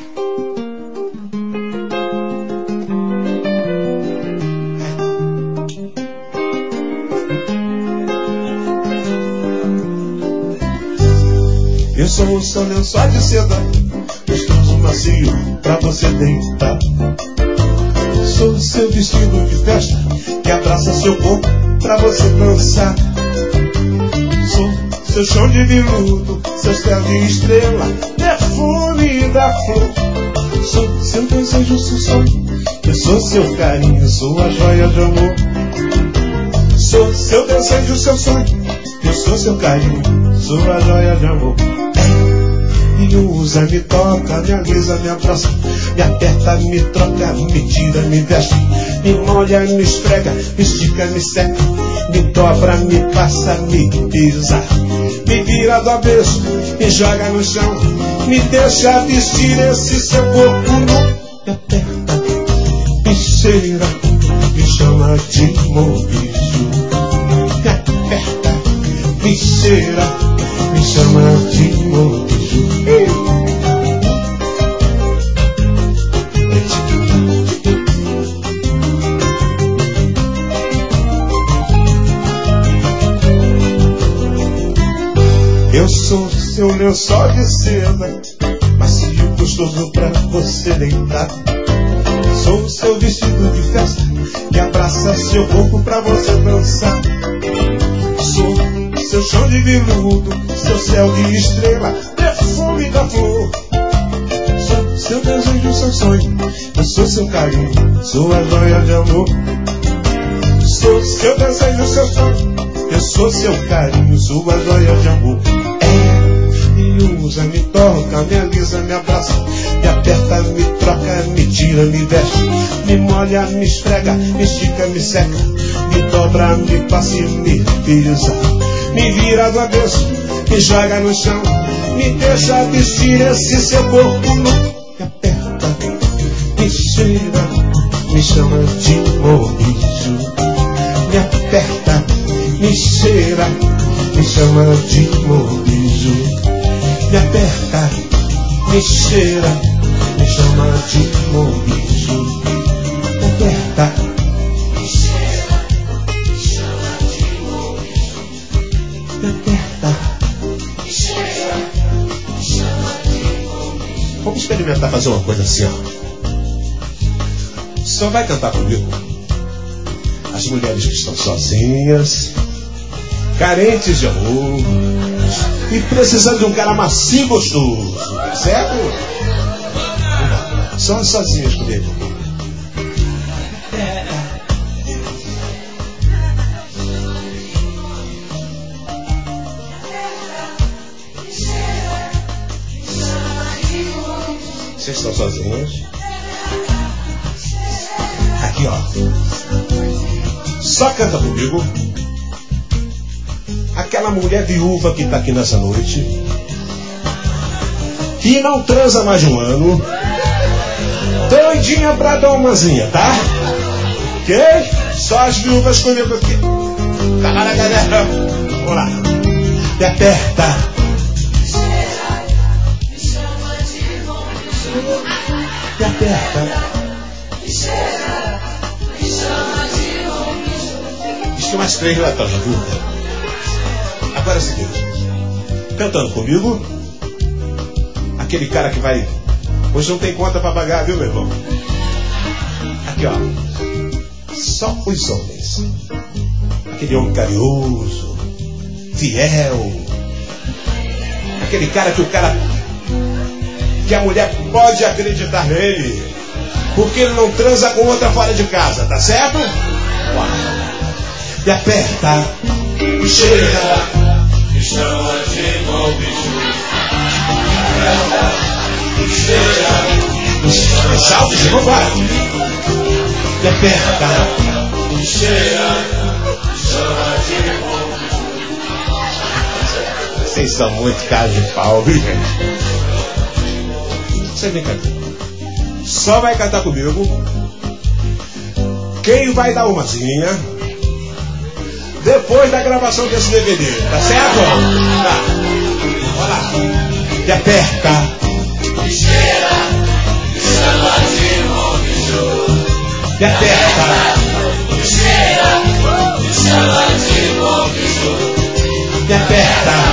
Eu sou o seu lençol de seda, gostoso macio pra você deitar. Sou o seu vestido de festa que abraça seu corpo pra você dançar. Sou seu chão de veludo, seu céu de estrela, perfume da flor. Sou seu desejo, seu sonho, eu sou seu carinho, sou a joia de amor. Sou seu desejo, seu sonho, eu sou seu carinho, sou a joia de amor. Me usa, me toca, me alisa, me abraça, me aperta, me troca, me tira, me veste, me molha, me esfrega, me estica, me seca, me dobra, me passa, me pisa, me vira do avesso, me joga no chão, me deixa vestir esse seu corpo nu. Me aperta, me cheira, me chama de mobijo. Me aperta, me cheira, me chama de mobijo. Eu sou seu lençol de seda, macio, gostoso pra você deitar. Sou seu vestido de festa que abraça seu corpo pra você dançar. Sou seu chão de veludo, seu céu de estrela, perfume da flor. Sou seu desejo, seu sonho, eu sou seu carinho, sou a joia de amor. Sou seu desejo, seu sonho, eu sou seu carinho, sou a joia de amor. Me usa, me toca, me alisa, me abraça, me aperta, me troca, me tira, me veste, me molha, me esfrega, me estica, me seca, me dobra, me passa e me pisa, me vira do avesso, me joga no chão, me deixa vestir esse seu corpo nu. Me aperta, me cheira, me chama de mobijo. Me aperta, me cheira, me chama de mobijo. Me aperta, me cheira, me chama de mobijo. Me aperta, me cheira, me chama de mobijo. Me aperta, me cheira, me chama de mobijo. Vamos experimentar fazer uma coisa assim, ó. Só vai cantar comigo. As mulheres que estão sozinhas, carentes de amor e precisando de um cara macio e gostoso, certo? Só as sozinhas comigo. Vocês estão sozinhas? Aqui, ó. Só canta comigo. Aquela mulher viúva que está aqui nessa noite, que não transa mais de um ano, doidinha pra dar umazinha, tá? Ok? Só as viúvas comigo aqui. Tá lá na galera. Vamos lá. Me aperta. Me aperta. Diz que mais 3 latões, viu? Agora é o seguinte, cantando comigo, aquele cara que vai, hoje não tem conta pra pagar, viu, meu irmão? Aqui, ó, só os homens, aquele homem carinhoso, fiel, aquele cara que a mulher pode acreditar nele, porque ele não transa com outra fora de casa, tá certo? Uau. Me aperta, me cheira, me chama de mobijo. Me aperta, me cheira, me chama de salve, vambora. Me aperta, me cheira, me chama de mobijo. Vocês são muito cara de pau, viu, gente? Você vem cantar. Só vai cantar comigo quem vai dar umazinha depois da gravação desse DVD, tá certo? Tá. Bora lá. Me aperta, me cheira, Me aperta, me cheira, me chama de bom bicho. me aperta.